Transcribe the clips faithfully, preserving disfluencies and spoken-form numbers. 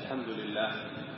الحمد لله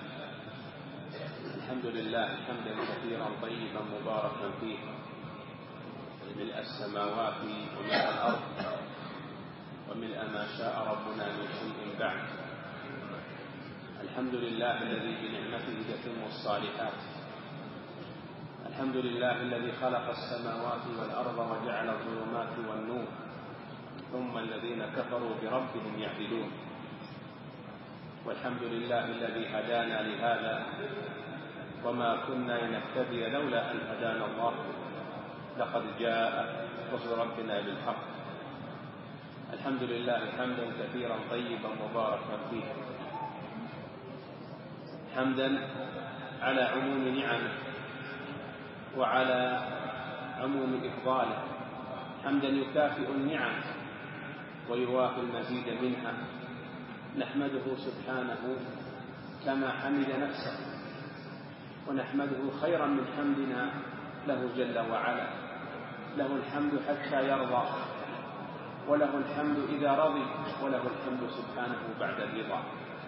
الحمد لله حمدا كثيرا طيبا مباركا فيه ملء السماوات وملء الأرض وملء ما شاء ربنا من شيء بعد. الحمد لله الذي بنعمته تتم الصالحات. الحمد لله الذي خلق السماوات والأرض وجعل الظلمات والنور ثم الذين كفروا بربهم يعدلون. والحمد لله الذي هدانا لهذا وما كنا لنهتدي لولا أن هدانا الله، لقد جاء رسل ربنا بالحق. الحمد لله حمدا كثيرا طيبا مباركا فيه، حمدا على عموم نعمه وعلى عموم إفضاله، حمدا يكافئ النعم ويوافي المزيد منها. نحمده سبحانه كما حمد نفسه، ونحمده خيرا من حمدنا له جل وعلا. له الحمد حتى يرضى، وله الحمد إذا رضي، وله الحمد سبحانه بعد الرضا.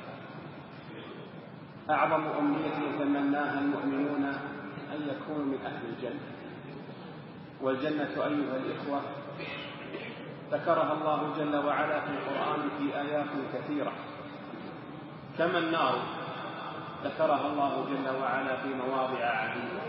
أعظم أمنية يتمناها المؤمنون أن يكونوا من أهل الجنة. والجنة أيها الإخوة ذكرها الله جل وعلا في القرآن في آيات كثيرة، كما النار ذكرها الله جل وعلا في مواضع عديدة.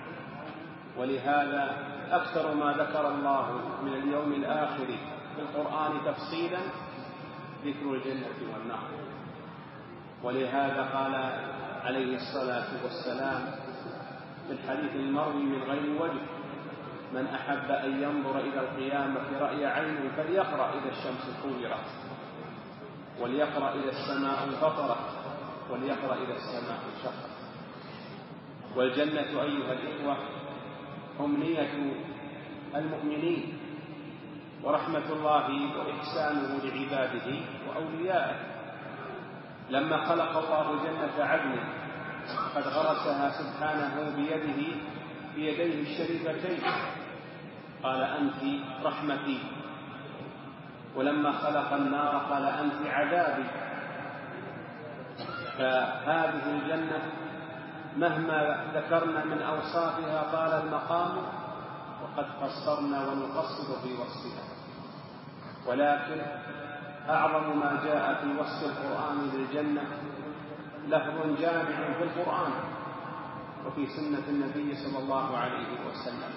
ولهذا أكثر ما ذكر الله من اليوم الآخر في القرآن تفصيلا ذكر الجنة والنار. ولهذا قال عليه الصلاة والسلام في الحديث المروي من غير وجه: من أحب أن ينظر إلى القيامة رأي عين فليقرأ إذا الشمس كورت، وليقرأ إذا السماء انفطرت، وليقرأ إذا السماء انشقت. والجنة أيها الإخوة أمنية المؤمنين ورحمة الله وإحسانه لعباده وأوليائه. لما خلق الله جنة عدن قد غرسها سبحانه بيده بيديه الشريفتين، قال أنت رحمتي. ولما خلق النار قال أنت عذابي. فهذه الجنة مهما ذكرنا من أوصافها طال المقام، وقد قصرنا ونقصر في وصفها. ولكن أعظم ما جاء في وصف القرآن للجنة لفظ جامع في القرآن وفي سنة النبي صلى الله عليه وسلم.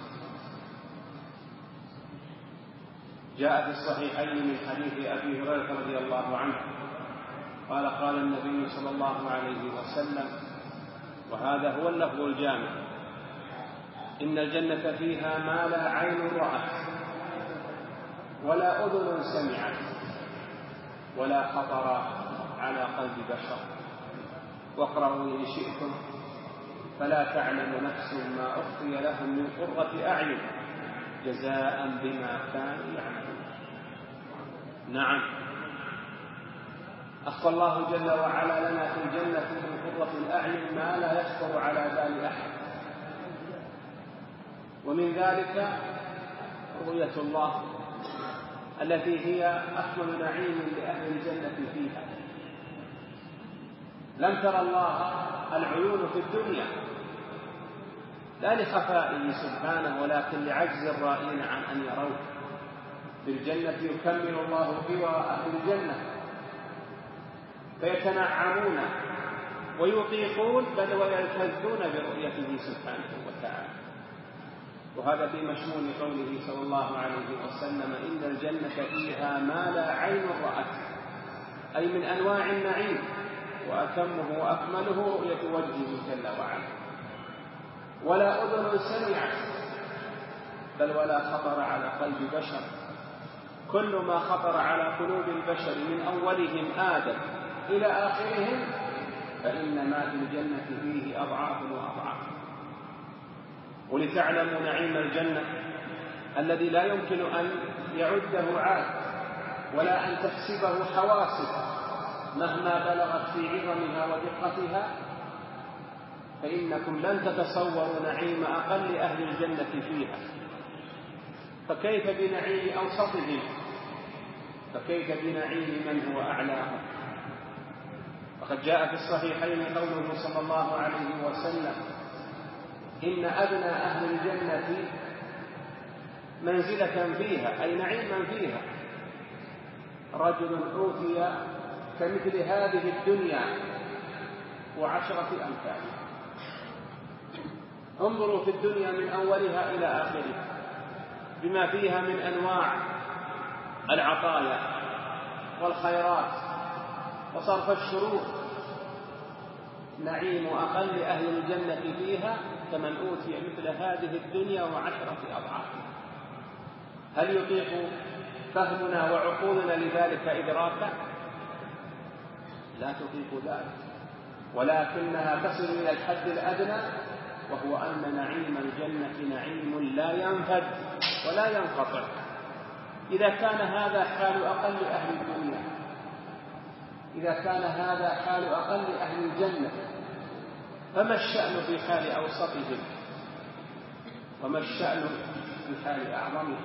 جاء في الصحيحين من حديث أبي هريرة رضي الله عنه قال: قال النبي صلى الله عليه وسلم، وهذا هو اللفظ الجامع: إن الجنة فيها ما لا عين رأت ولا أذن سمعت ولا خطر على قلب بشر. واقرأوا إن شئتم فلا تعلم نفس ما أخفي لهم من قرة أعين جزاء بما كانوا يعملون. نعم، أخفى الله جل وعلا لنا في الجنة من قرة الأعين ما لا يخطر على بال أحد. ومن ذلك رؤية الله التي هي أكمل نعيم لأهل الجنة فيها. لم ترى الله العيون في الدنيا، لا لخفائه سبحانه ولكن لعجز الرائين عن أن يروه. في الجنة يكمل الله قوى أهل الجنة فيتنعمون ويطيقون بل ويلتذون برؤيته سبحانه وتعالى. وهذا في مشمول قوله صلى الله عليه وسلم: إن الجنة فيها ما لا عين رأت، أي من أنواع النعيم، وأتمه وأكمله رؤية وجهه جل وعلا. ولا أذن سمعت بل ولا خطر على قلب بشر. كل ما خطر على قلوب البشر من أولهم آدم إلى آخرهم فإن ما في الجنة فيه أضعاف وأضعاف. ولتعلموا نعيم الجنة الذي لا يمكن أن يعده عاد ولا أن تحسبه حواسب مهما بلغت في عظمها ودقتها، فإنكم لن تتصوروا نعيم أقل أهل الجنة فيها. فكيف بنعيم أوسطهم؟ فكيف بنعيم من هو أعلاهم؟ وقد جاء في الصحيحين قوله صلى الله عليه وسلم: إن أدنى أهل الجنة منزلة فيها، أي نعيما فيها، رجل أوتي كمثل هذه الدنيا وعشرة أمثالها. انظروا في الدنيا من أولها إلى آخرها بما فيها من أنواع العطايا والخيرات وصرف الشرور. نعيم أقل أهل الجنة فيها كمن أوتي مثل هذه الدنيا وعشرة أضعافها. هل يطيق فهمنا وعقولنا لذلك إدراكا؟ لا تطيق ذلك، ولكنها تصل إلى الحد الأدنى، وهو أن نعيم الجنة نعيم لا ينفد ولا ينقطع. إذا كان هذا حال أقل أهل الدنيا، إذا كان هذا حال أقل أهل الجنة، فما الشأن في حال أوسطهم؟ وما الشأن في حال أعظمهم؟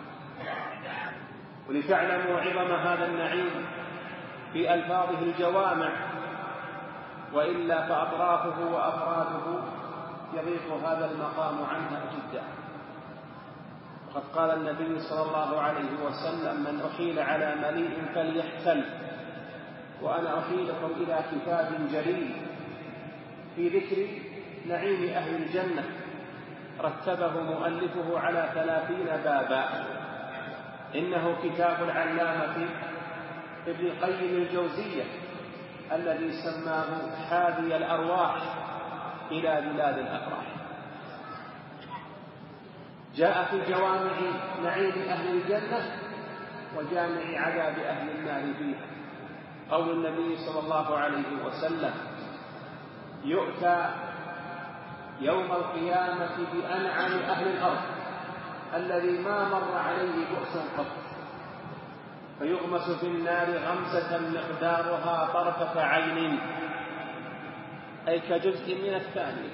ولتعلموا عظم هذا النعيم في ألفاظه الجوامع، وإلا فأطرافه وأفراده يضيق هذا المقام عنها جدا. وقد قال النبي صلى الله عليه وسلم: من أحيل على مليء فليحتل. وأنا أحيلكم إلى كتاب جليل في ذكر نعيم أهل الجنة، رتبه مؤلفه على ثلاثين بابا. إنه كتاب العلامة ابن القيم الجوزية الذي سماه حادي الأرواح إلى بلاد الأفراح. جاء في جوامع نعيم أهل الجنة وجامع عذاب أهل النار فيها قول النبي صلى الله عليه وسلم: يؤتى يوم القيامة بأنعم أهل الأرض الذي ما مر عليه بؤس قط، فيغمس في النار غمسة مقدارها طرفة عين، أي كجزء من الثانية.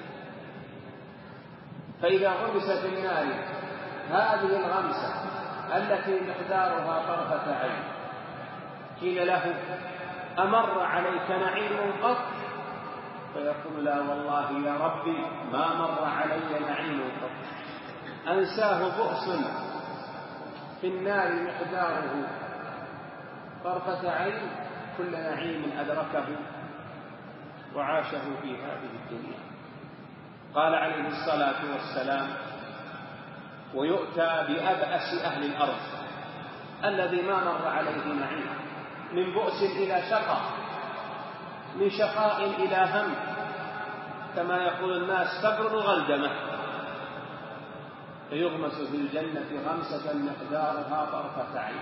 فإذا غمس في النار هذه الغمسة التي مقدارها طرفة عين، قيل له: أمر عليك نعيم قط؟ فيقول: لا والله يا ربي ما مر علي نعيم قط. أنساه بؤس في النار مقداره طرفة عين كل نعيم أدركه وعاشه في هذه الدنيا. قال عليه الصلاة والسلام: ويؤتى بأبأس أهل الأرض الذي ما مر عليه نعيم، من بؤس إلى شقاء، من شقاء إلى هم، كما يقول الناس فقر الغلدمة. فيغمس في الجنة غمسة مقدارها طرفة عين.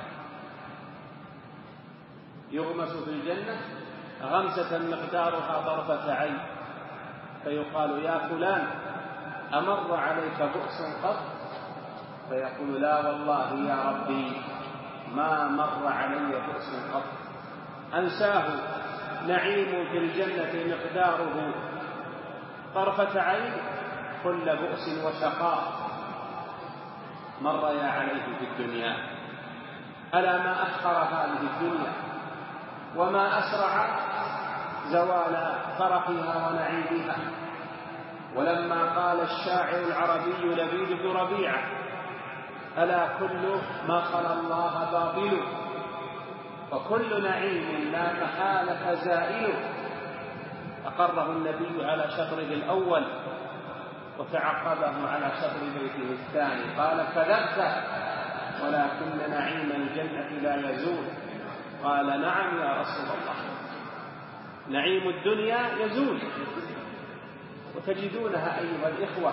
يغمس في الجنة غمسة مقدارها طرفة عين، فيقال: يا فلان أمر عليك بؤس قط؟ فيقول: لا والله يا ربي ما مر علي بؤس قط. أنساه نعيم في الجنة مقداره طرفة عين كل بؤس وشقاء مريا عليه في الدنيا. ألا ما أحقر هذه الدنيا وما أسرع زوال فرحها ونعيمها. ولما قال الشاعر العربي لبيد بن ربيعة: ألا كل ما خلا الله باطل، وكل نعيم لا محالة زائل. أقره النبي على شطره الأول وتعقبه على شطر بيته الثاني، قال: كذبت ولكن نعيم الجنة لا يزول. قال: نعم يا رسول الله، نعيم الدنيا يزول، وتجدونها أيها الإخوة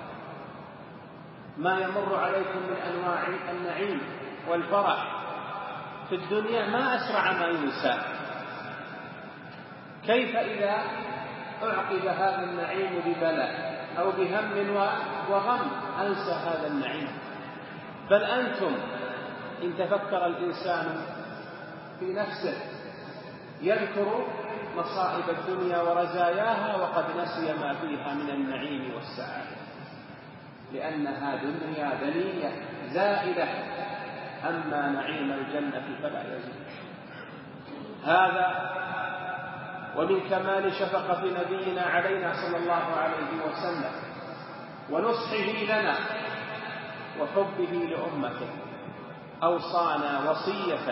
ما يمر عليكم من أنواع النعيم والفرح في الدنيا ما أسرع ما ينسى. كيف إذا أعقب هذا النعيم ببلاء أو بهم وغم أنسى هذا النعيم؟ بل أنتم إن تفكر الإنسان في نفسه يذكر مصائب الدنيا ورزاياها وقد نسي ما فيها من النعيم والسعادة، لأنها دنيا دنية زائلة، أما نعيم الجنة فلا يزول. هذا ومن كمال شفقة نبينا علينا صلى الله عليه وسلم ونصحه لنا وحبه لأمته أوصانا وصية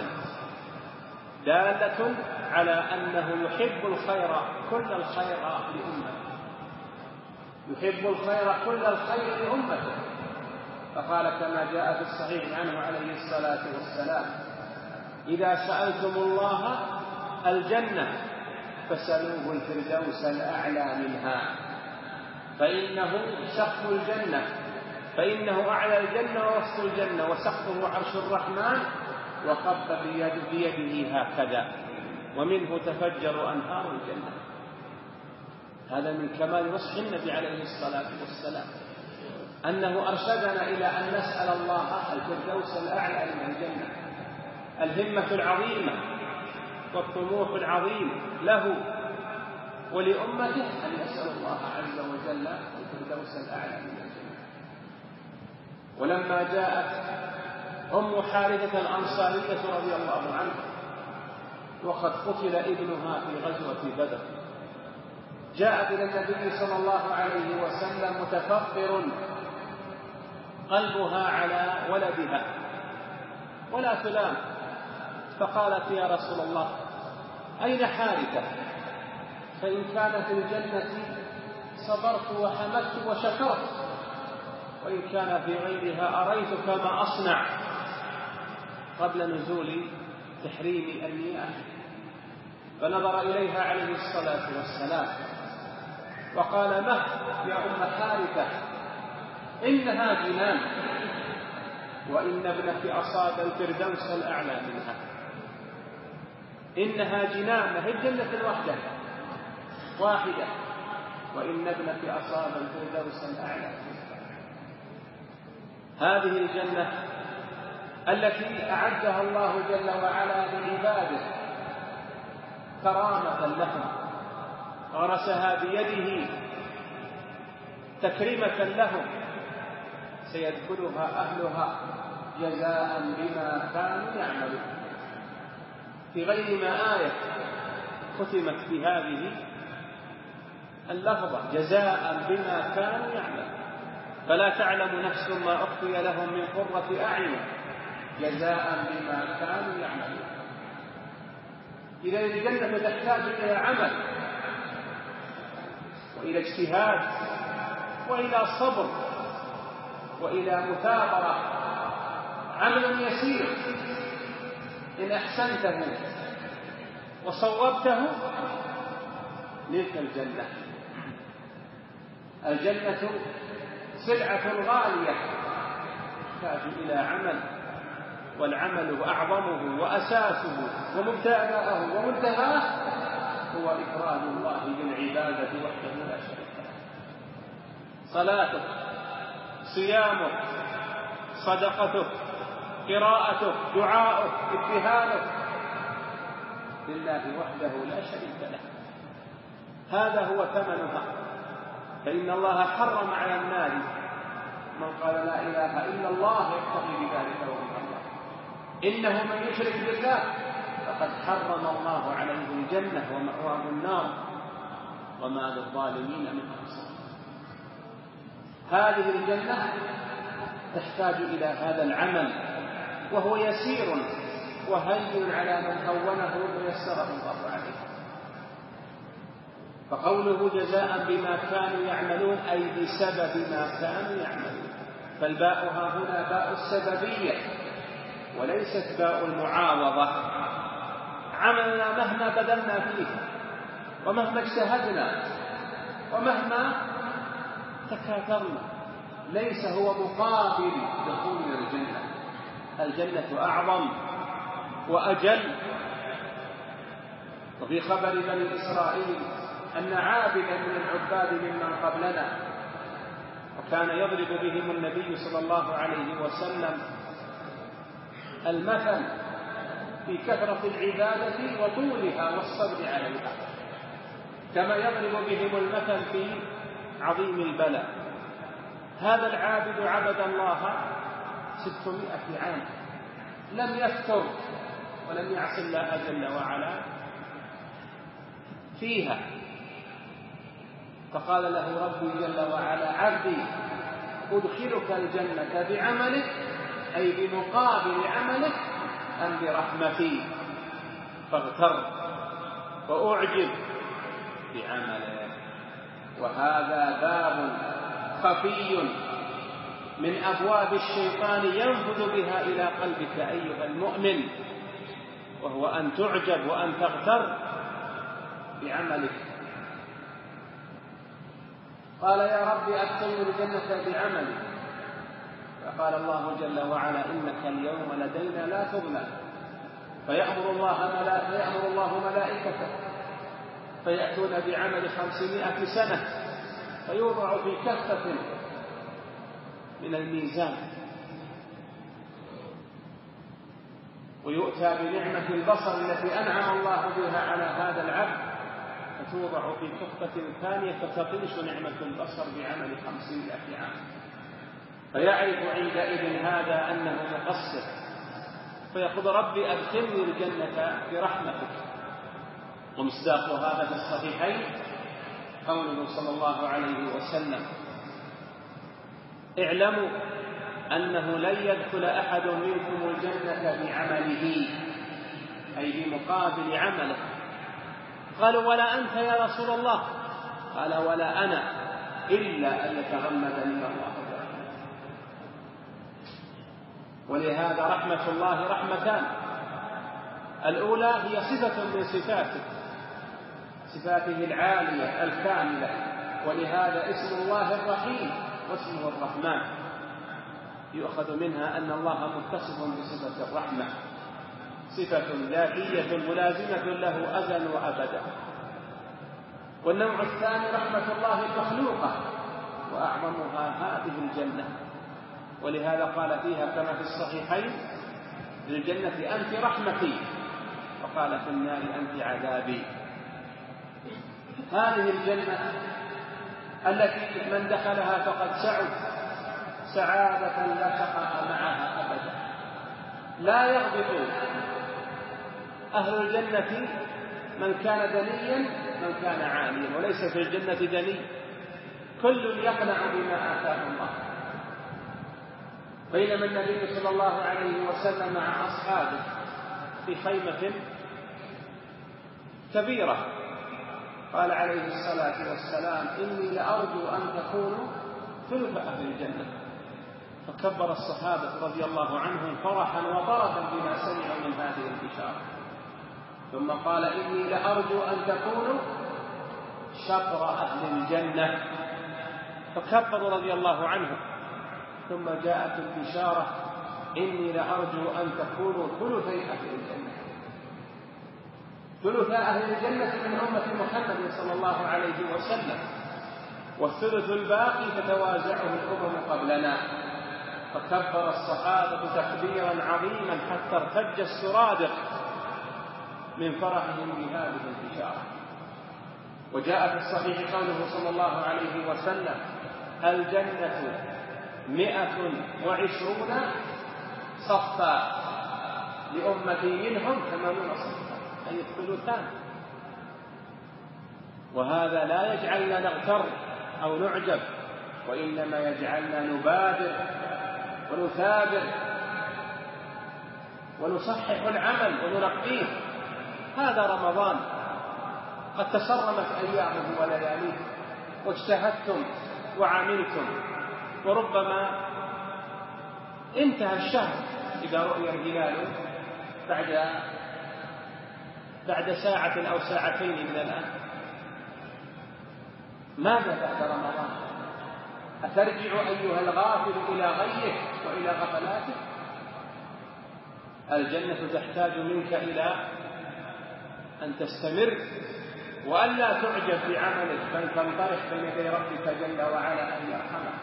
دالة على أنه يحب الخير كل الخير لأمته، يحب الخير كل الخير لأمته، فقال كما جاء في الصحيح عنه عليه الصلاة والسلام: إذا سألتم الله الجنة فسألوه الفردوس الأعلى منها، فإنه سقف الجنة، فإنه أعلى الجنة ووسط الجنة وسقفه عرش الرحمن، وقف بيده هكذا، ومنه تفجر أنهار الجنة. هذا من كمال نصح النبي عليه الصلاة والسلام، أنه أرشدنا إلى أن نسأل الله الفردوس الأعلى من الجنة. الهمة العظيمة والطموح العظيم له ولأمته أن يسأل الله عز وجل الفردوس الأعلى من الجنة. ولما جاءت أم حارثة الأنصارية رضي الله عنها وقد قتل ابنها في غزوة بدر، جاءت إلى النبي صلى الله عليه وسلم متفطر قلبها على ولدها ولا تلام، فقالت: يا رسول الله، أين حارثة؟ فإن كان في الجنة صبرت وحمدت وشكرت، وإن كان في غيرها أريتك ما أصنع، قبل نزول تحريم المياه. فنظر إليها عليه الصلاة والسلام وقال: مه يا أم حارثة، إنها جنان، وإن ابنك أصاب الفردوس الأعلى منها. إنها جنان، هي الجنة الوحدة واحدة، وإن ابنك أصاب الفردوس الأعلى منها. هذه الجنة التي أعدها الله جل وعلا لعباده كرامة لهم، غرسها بيده تكريمة لهم، سيدخلها أهلها جزاء بما كانوا يعملون. في غير ما آية ختمت بهذه اللفظة: جزاء بما كانوا يعملون، فلا تعلم نفس ما أخفي لهم من قرة أعين جزاء بما كانوا يعملون. إذا الجنة تحتاج إلى عمل وإلى اجتهاد وإلى صبر وإلى مثابرة. عمل يسير إن أحسنته وصوبته نلك الجنة. الجنة سلعة غالية تحتاج إلى عمل، والعمل أعظمه وأساسه ومبتدأه ومنتهاه هو إفراد الله بالعبادة وحده لا شريك له. صلاته، صيامه، صدقته، قراءته، دعاؤه، ابتهاله لله وحده لا شريك له. هذا هو ثمنها. فإن الله حرم على النار من قال لا إله إلا الله يبتغي بذلك وجه الله. إنه من يشرك بالله فقد حرم الله عليه الجنة ومأواه النار وما للظالمين من أنصار. هذه الجنة تحتاج إلى هذا العمل، وهو يسير وهين على من هونه ويسره الله عليه. فقوله جزاء بما كانوا يعملون أي بسبب ما كانوا يعملون، فالباء ها هنا باء السببية وليست باء المعاوضة. عملنا مهما بذلنا فيه ومهما اجتهدنا ومهما تكاثرنا ليس هو مقابل دخول الجنة. الجنة أعظم وأجل. وفي خبر بني إسرائيل أن عابدا من العباد ممن قبلنا وكان يضرب بهم النبي صلى الله عليه وسلم المثل في كثرة العبادة وطولها والصبر عليها، كما يضرب بهم المثل في عظيم البلاء. هذا العابد عبد الله ستمائة عام، لم يفتر ولم يعص الله جل وعلا، فيها. فقال له ربي جل وعلا: عبدي أدخلك الجنة بعملك، أي بمقابل عملك، أم برحمتي؟ فاغتر وأعجب بعمله. وهذا باب خفي من أبواب الشيطان ينفذ بها إلى قلبك أيها المؤمن، وهو أن تعجب وأن تغتر بعملك. قال: يا رب أدخلني الجنة بعملي. فقال الله جل وعلا: إنك اليوم لدينا لا تظلم. فيأمر الله, ملا... فيأمر الله ملائكته فيأتون بعمل خمسمائة سنة فيوضع في كفة من الميزان، ويؤتى بنعمة البصر التي أنعم الله بها على هذا العبد فتوضع في كفة ثانية فتقيس نعمة البصر بعمل خمسمائة عام. فيعرف عندئذ هذا أنه مقصر، فيقول: ربي أدخلني الجنة برحمتك. ومصداق هذا في الصحيحين قوله صلى الله عليه وسلم: اعلموا أنه لن يدخل أحد منكم الجنة بعمله، أي بمقابل عمله. قالوا: ولا أنت يا رسول الله؟ قال: ولا أنا، إلا أن يتغمدني الله برحمته. ولهذا رحمة الله رحمتان: الأولى هي صفة من صفاته، صفاته العالية الكاملة، ولهذا اسم الله الرحيم واسمه الرحمن، يؤخذ منها أن الله متصف بصفة الرحمة، صفة ذاتية ملازمة له أزلا وأبدا. والنوع الثاني رحمة الله المخلوقة، وأعظمها هذه الجنة، ولهذا قال فيها كما في الصحيحين: للجنة أنت رحمتي، وقال في النار أنت عذابي. هذه الجنة التي من دخلها فقد سعد سعادة لا شقاء معها أبدا. لا يغبط أهل الجنة من كان دنيا من كان عاليا، وليس في الجنة دني، كل يقنع بما آتاه الله. بينما النبي صلى الله عليه وسلم مع أصحابه في خيمة كبيرة قال عليه الصلاة والسلام: إني لأرجو أن تكونوا ثلث أهل الجنة. فكبر الصحابة رضي الله عنهم فرحا وطرفا بما سمعوا من هذه البشارة، ثم قال: إني لأرجو أن تكونوا شطر أهل الجنة. فكبروا رضي الله عنهم، ثم جاءت البشارة: إني لأرجو أن تكونوا ثلثي أهل الجنة. ثلث أهل الجنة من أمة محمد صلى الله عليه وسلم، والثلث الباقي تتوازعه الأمم قبلنا. فكبر الصحابة تكبيرا عظيما حتى ارتج السرادق من فرحهم بهذه البشارة. وجاء في الصحيح قوله صلى الله عليه وسلم: الجنة مئة وعشرون صفا، لأمتي منهم ثمانون صفا، أي الثلثان. وهذا لا يجعلنا نغتر أو نعجب، وإنما يجعلنا نبادر ونثابر ونصحح العمل وننقيه. هذا رمضان قد تصرمت أيامه ولياليه، واجتهدتم وعملتم، وربما انتهى الشهر إذا رؤي الهلال بعد بعد ساعة أو ساعتين من الآن. ماذا بعد رمضان؟ أترجع أيها الغافل إلى غيه وإلى غفلاته؟ الجنة تحتاج منك إلى أن تستمر وألا تعجب بعملك، بل تنطرح بين يدي ربك جل وعلا أن يرحمك.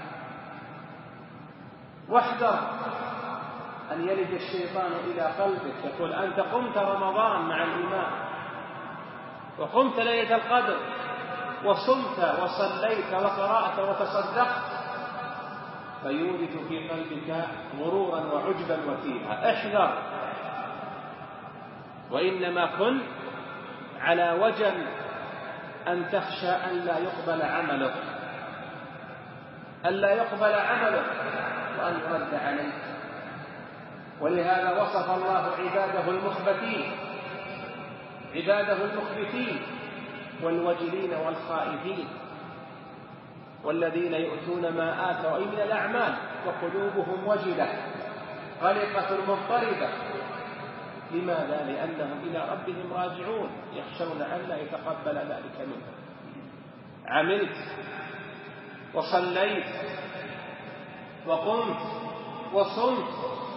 واحذر أن يلج الشيطان إلى قلبك، يقول: أنت قمت رمضان مع الإمام، وقمت ليلة القدر، وصمت وصليت وقرأت وتصدقت، فيورث في قلبك غرورا وعجبا وتيها. احذر، وإنما كن على وجل أن تخشى أن لا يقبل عملك أن لا يقبل عملك وأن يرد عليك. ولهذا وصف الله عباده المخبتين عباده المخبتين والوجلين والخائفين والذين يؤتون ما آتوا أي من الأعمال وقلوبهم وجلة قلقة مضطربة. لماذا؟ لأنهم إلى ربهم راجعون يخشون أن لا يتقبل ذلك منهم. عملت وصليت وقمت وصمت،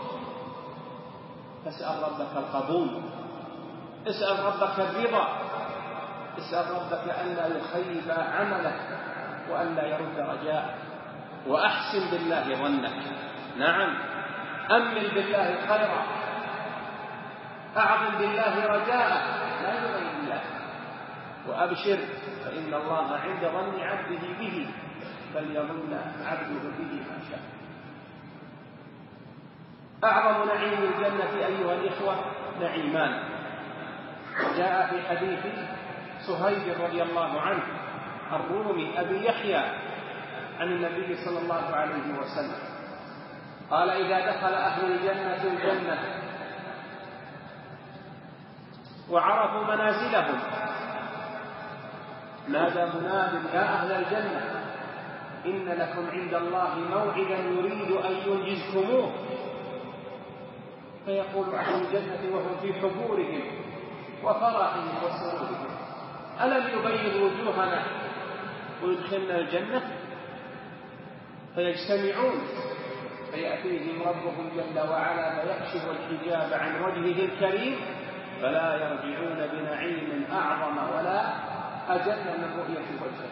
فاسأل ربك القبول، اسأل ربك الرضا، اسأل ربك أن لا يخيب عملك وأن لا يرد رجاءك، وأحسن بالله ظنك. نعم، أمل بالله خيرا، أعظم بالله رجاءك لا يغير الله، وأبشر فإن الله عند ظن عبده به فليظن عبده به ما شاء. أعظم نعيم الجنة أيها الإخوة نعيمان. جاء في حديث صهيب رضي الله عنه الرومي أبي يحيى عن النبي صلى الله عليه وسلم قال: إذا دخل أهل الجنة الجنة وعرفوا منازلهم نادى مناد: يا أهل الجنة إن لكم عند الله موعدا يريد أن ينجزكموه. فيقول أهل الجنة وهم في حبورهم وفرحهم وسرورهم: ألم يبين وجوهنا ويدخلنا الجنة؟ فيجتمعون فيأتيهم ربهم جل وعلا فيكشف الحجاب عن وجهه الكريم فلا يرجعون بنعيم أعظم ولا أجل من رؤية وجهه.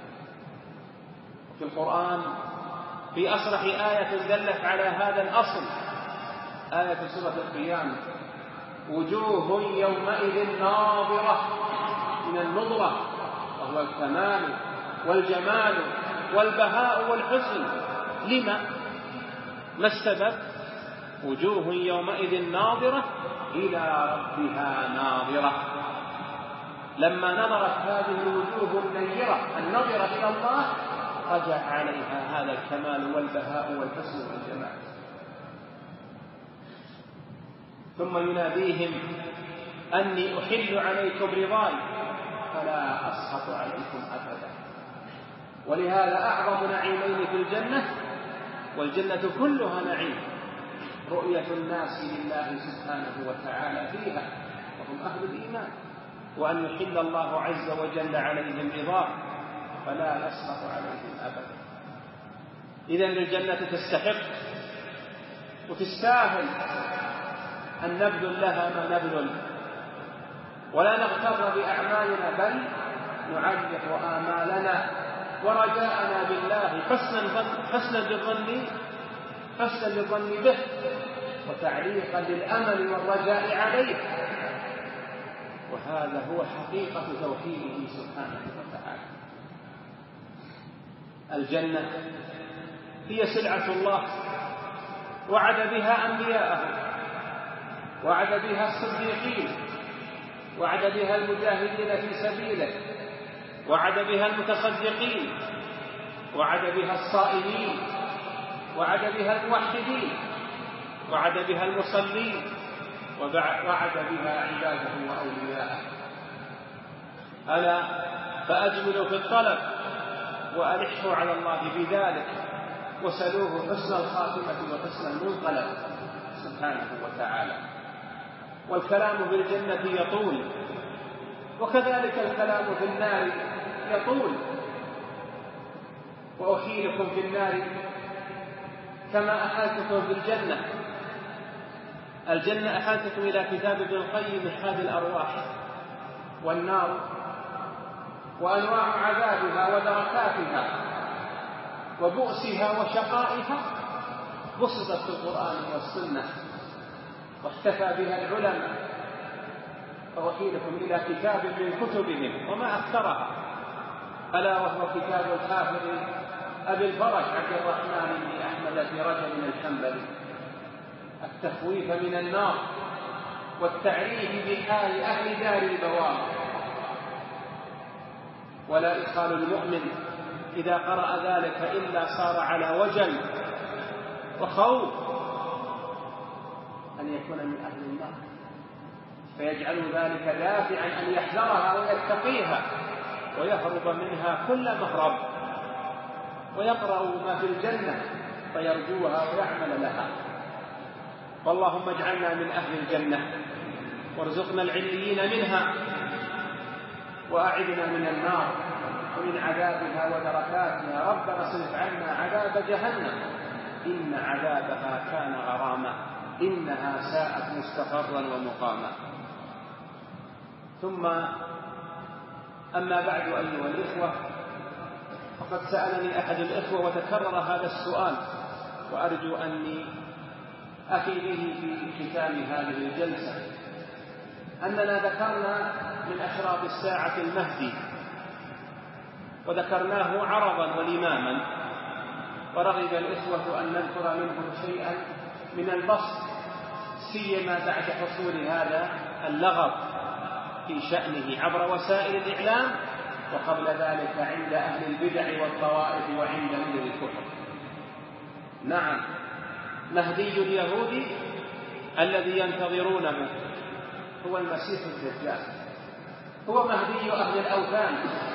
في القرآن في أصرح آية دلت على هذا الأصل آية سورة القيامة: وجوه يومئذ ناظرة، من النظرة وهو الكمال والجمال والبهاء والحسن. لما؟ ما السبب؟ وجوه يومئذ ناظرة إلى ربها ناظرة. لما نظرت هذه الوجوه النيرة النظرة إلى الله رجع عليها هذا الكمال والبهاء والحسن والجمال. ثم يناديهم أني أحل عليكم رضاي فلا أسخط عليكم أبدا. ولهذا أعظم نعيمين في الجنة، والجنة كلها نعيم، رؤية الناس لله سبحانه وتعالى فيها وهم أهل الإيمان، وأن يحل الله عز وجل عليهم رضاه فلا يسخط عليهم أبدا. إذن الجنة تستحق وتستاهل أن نبذل لها ما نبذل، ولا نغتر بأعمالنا، بل نعلق آمالنا ورجاءنا بالله حسنا للظن حسنا للظن به وتعليقا للأمل والرجاء عليه. وهذا هو حقيقة توحيده سبحانه وتعالى. الجنة هي سلعة الله وعد بها أنبياءه، وعد بها الصديقين، وعد بها المجاهدين في سبيله، وعد بها المتصدقين، وعد بها الصائمين، وعد بها الموحدين، وعد بها المصلين، ووعد بها عباده وأولياءه. ألا فأجملوا في الطلب وألحوا على الله بذلك وسلوه حسن الخاتمة وحسن المنقلب سبحانه وتعالى. والكلام بالجنة يطول، وكذلك الكلام في النار يطول. وأحيلكم في النار كما أحالتكم في الجنة. الجنة أحالتكم إلى كتاب ابن القيم حاد الأرواح. والنار وأنواع عذابها ودركاتها وبؤسها وشقائها بسطت في القرآن والسنة واحتفى بها العلماء. فأحيلكم إلى كتاب من كتبهم وما أكثرها، ألا وهو كتاب الحافظ أبي الفرج عبد الرحمن بن أحمد في رجب الحنبلي، التخويف من النار والتعريف بحال أهل دار البوار. ولا إدخال المؤمن إذا قرأ ذلك إلا صار على وجل وخوف أن يكون من أهل النار، فيجعل ذلك دافعا أن يحذرها ويتقيها ويهرب منها كل مهرب، ويقرأ ما في الجنة فيرجوها ويعمل لها. واللهم اجعلنا من أهل الجنة وارزقنا العليين منها، وأعذنا من النار ومن عذابها ودركاتها. ربنا اصرف عنا عذاب جهنم إن عذابها كان غراما إنها ساءت مستقرا ومقاما. ثم أما بعد أيها الإخوة، فقد سألني أحد الإخوة وتكرر هذا السؤال، وأرجو أني أفي به في ختام هذه الجلسة، أننا ذكرنا من أشراط الساعة المهدي، وذكرناه عرضا ولماما، ورغب الإخوة أن نذكر منه شيئا من البسط، سيما بعد حصول هذا اللغط في شأنه عبر وسائل الإعلام، وقبل ذلك عند أهل البدع والطوائف وعند مدن الكفر. نعم، مهدي اليهود الذي ينتظرونه هو المسيح الدجال، هو مهدي أهل الأوثان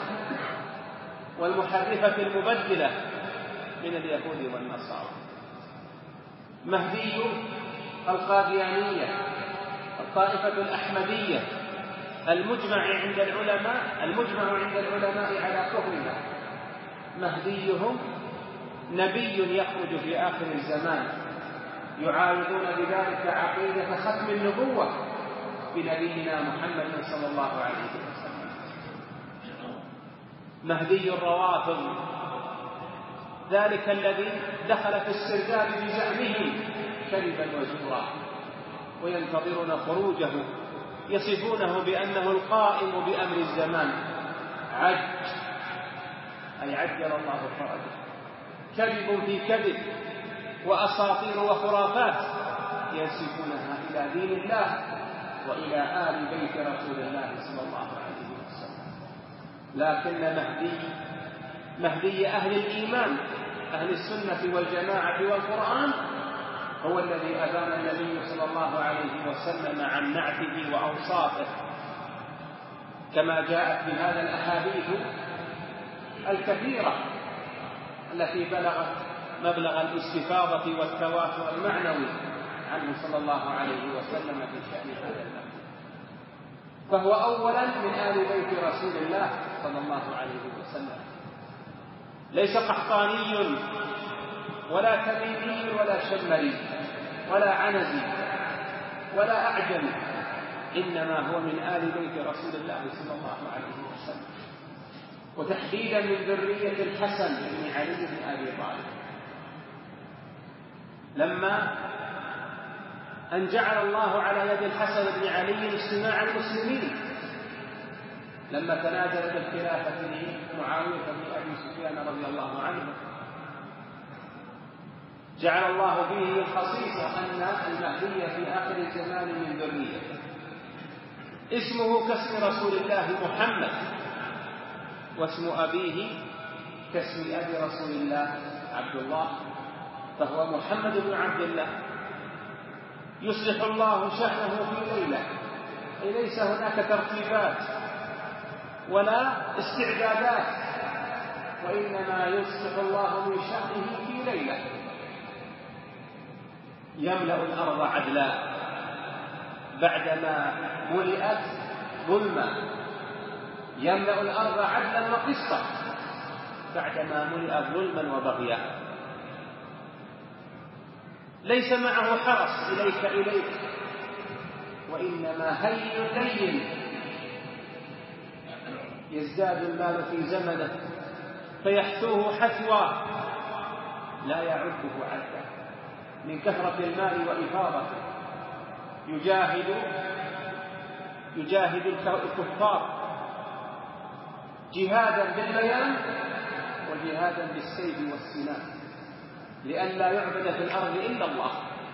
والمحرفة المبدلة من اليهود والنصارى، مهدي القاديانية الطائفة الأحمدية المجمع عند العلماء المجمع عند العلماء على كفرها. مهديهم نبي يخرج في آخر الزمان، يعارضون بذلك عقيدة ختم النبوة بنبينا محمد صلى الله عليه وسلم. مهدي الروافض ذلك الذي دخل في السرداب بزعمه كذبا وزورا، وينتظرون خروجه، يصفونه بأنه القائم بأمر الزمان. عج أي عجل الله فرجه، كذب في كذب وأساطير وخرافات ينسبونها إلى دين الله وإلى آل بيت رسول الله صلى الله عليه وسلم. لكن مهدي مهدي أهل الإيمان أهل السنة والجماعة والقرآن هو الذي أبان النبي صلى الله عليه وسلم عن نعته وأوصافه، كما جاءت بهذا الأحاديث الكثيرة التي بلغت مبلغ الاستفاضة والتواتر المعنوي عنه صلى الله عليه وسلم في شأن هذا الأمر. فهو أولا من آل بيت رسول الله صلى الله عليه وسلم، ليس قحطاني ولا تميمي ولا شمري ولا عنزي ولا أعجمي، إنما هو من آل بيت رسول الله صلى الله عليه وسلم، وتحديدا من ذرية الحسن بن علي بن أبي طالب. لما أن جعل الله على يد الحسن بن علي اجتماع المسلمين، لما تنازل بالخلافة معاوية بن أبي سفيان رضي الله عنه، جعل الله فيه الخصيصة أن المهدي في آخر الزمان من ذريته، اسمه كاسم رسول الله محمد، واسم أبيه كاسم أبي رسول الله عبد الله، فهو محمد بن عبد الله. يصلح الله شأنه في ليلة، أي ليس هناك ترتيبات ولا استعدادات، وإنما يصلح الله من شأنه في ليلة. يملأ الأرض عدلا بعدما ملئت ظلما، يملأ الأرض عدلا وقسطا بعدما ملئت ظلما وبغيا. ليس معه حرص إليك إليك، وإنما هين لين، يزداد المال في زمنه فيحثوه حثوى لا يعده عدا من كثرة المال وإفاضته. يجاهد يجاهد الكفار جهادا بالبيان وجهادا بالسيف والسنان، لئلا يعبد في الأرض إلا الله.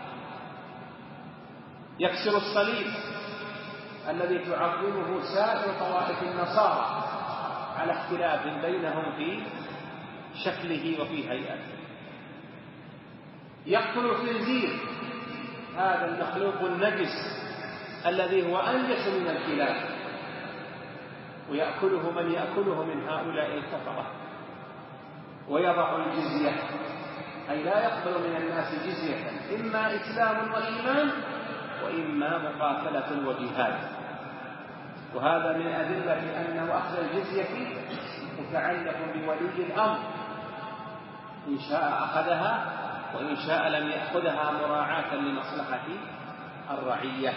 يكسر الصليب الذي تعظمه سائر طوائف النصارى على اختلاف بينهم في شكله وفي هيئته. يقتل الخنزير، هذا المخلوق النجس الذي هو أنجس من الكلاب، ويأكله من يأكله من هؤلاء الكفرة، ويضع الجزية، أي لا يقبل من الناس جزية، إما إسلام وإيمان وإما مقاتلة وجهاد. وهذا من أدلة أن أخذ الجزية متعلق بولي الأمر، إن شاء أخذها وإن شاء لم يأخذها مراعاة لمصلحة الرعية.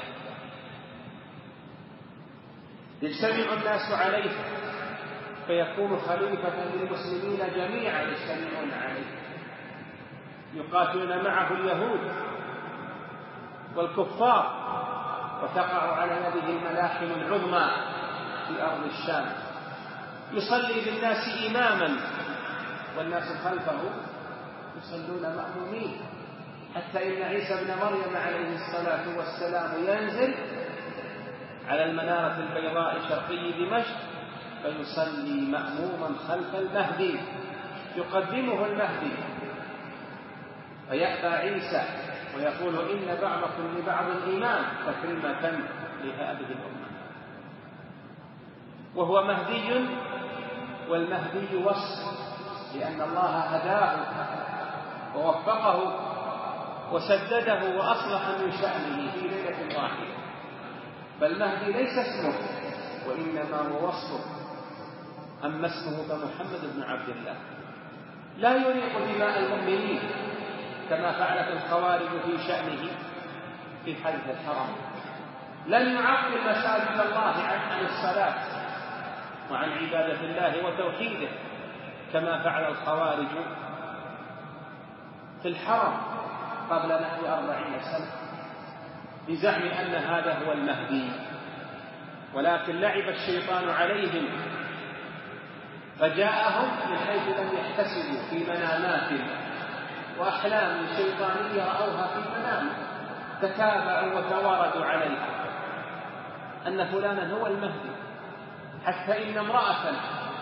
يجتمع الناس عليه فيكون خليفة للمسلمين جميعا يجتمعون عليه، يقاتلون معه اليهود والكفار، وتقع على يده الملاحم العظمى في أرض الشام. يصلي بالناس إماما والناس خلفه يصلون مأمومين، حتى إن عيسى بن مريم عليه الصلاة والسلام ينزل على المنارة البيضاء شرقي دمشق فيصلي مأموما خلف المهدي، يقدمه المهدي، فيأبى عيسى ويقول إن بعضكم لبعض إمام تكريمة لهذه الأمة. وهو مهدي، والمهدي وصف، لأن الله هداه ووفقه وسدده وأصلح من شأنه في ليلة واحدة. فالمهدي ليس اسمه وإنما هو وصفه. أما اسمه فمحمد بن عبد الله، لا يريق دماء المؤمنين كما فعلت الخوارج في شأنه في حدث الحرم. لن يعطل مساجد الله عن الصلاة وعن عبادة الله وتوحيده كما فعل الخوارج في الحرم قبل نحو أربعين سنة بزعم أن هذا هو المهدي. ولكن لعب الشيطان عليهم فجاءهم من حيث لم يحتسبوا في منامات وأحلام شيطانية رأوها في المنام، تتابعوا وتواردوا عليها أن فلانا هو المهدي، حتى إن امرأة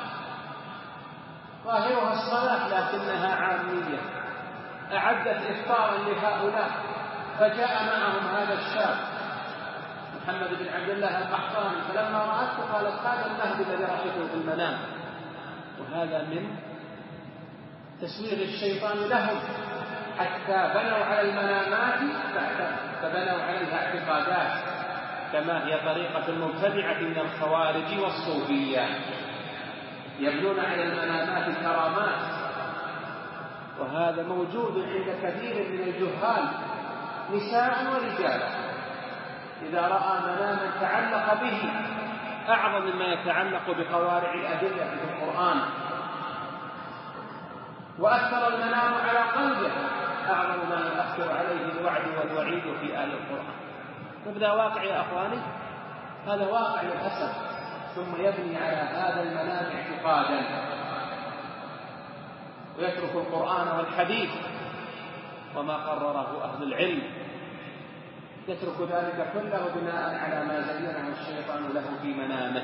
ظاهرها الصلاة لكنها عامية أعدت إفطارا لهؤلاء، فجاء معهم هذا الشاب محمد بن عبد الله القحطاني، فلما رأته قالت هذا المهدي الذي رأيته في المنام. وهذا من تسوير الشيطان لهم، حتى بنوا على المنامات فبنوا عليها اعتقادات، كما هي طريقة المبتدعة من الخوارج والصوفية، يبنون على المنامات كرامات. وهذا موجود عند كثير من الجهال نساء ورجال، إذا رأى مناما تعلق به أعظم مما يتعلق بقوارع الأدلة في القرآن، وأثر المنام على قلبه أعظم ما يؤثر عليه الوعد والوعيد في آل القرآن. نبدأ واقع يا أخواني، هذا واقع للأسف، ثم يبني على هذا المنام اعتقادا ويترك القرآن والحديث وما قرره أهل العلم، يترك ذلك كله بناء على ما زينه الشيطان له في منامه.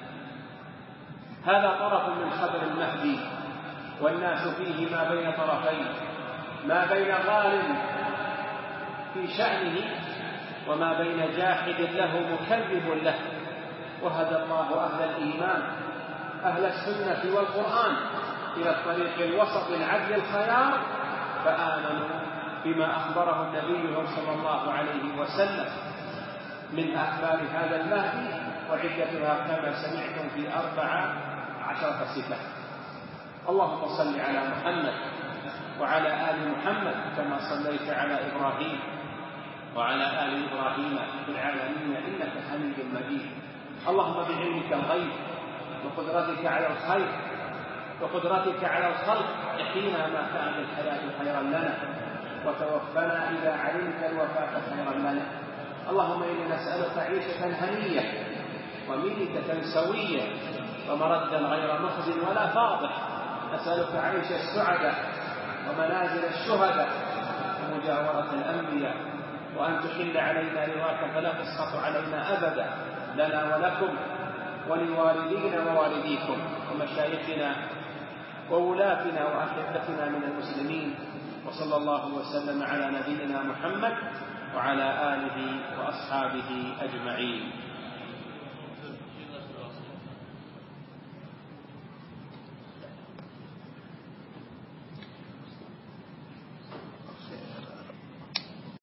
هذا طرف من خبر المهدي، والناس فيه ما بين طرفين، ما بين غال في شأنه وما بين جاحد له مكذب له. وهدى الله أهل الإيمان أهل السنة والقرآن إلى الطريق الوسط العدل الخيار، فآمنوا بما أخبره النبي صلى الله عليه وسلم من أخبار هذا المهدي، وعدتها كما سمعتم في أربع عشرة صفة. اللهم صل على محمد وعلى آل محمد كما صليت على إبراهيم وعلى آل إبراهيم في العالمين إنك حميد مجيد. اللهم بعلمك الغيب وقدرتك على الخير وقدرتك على الخلق احينا ما كان الحياة خيرا لنا، وتوفنا إذا علمت الوفاة خيرا لنا. اللهم إنا نسألك عيشة هنية وميتة سوية ومردا غير مخزن ولا فاضح. نسألك عيش السعداء ومنازل الشهداء ومجاورة الأنبياء، وأن تحل علينا رضاك فلا تسخط علينا أبدا، لنا ولكم ولوالدينا ووالديكم ومشايخنا وولاتنا وأحبتنا من المسلمين، وصلى الله وسلم على نبينا محمد وعلى آله وأصحابه أجمعين.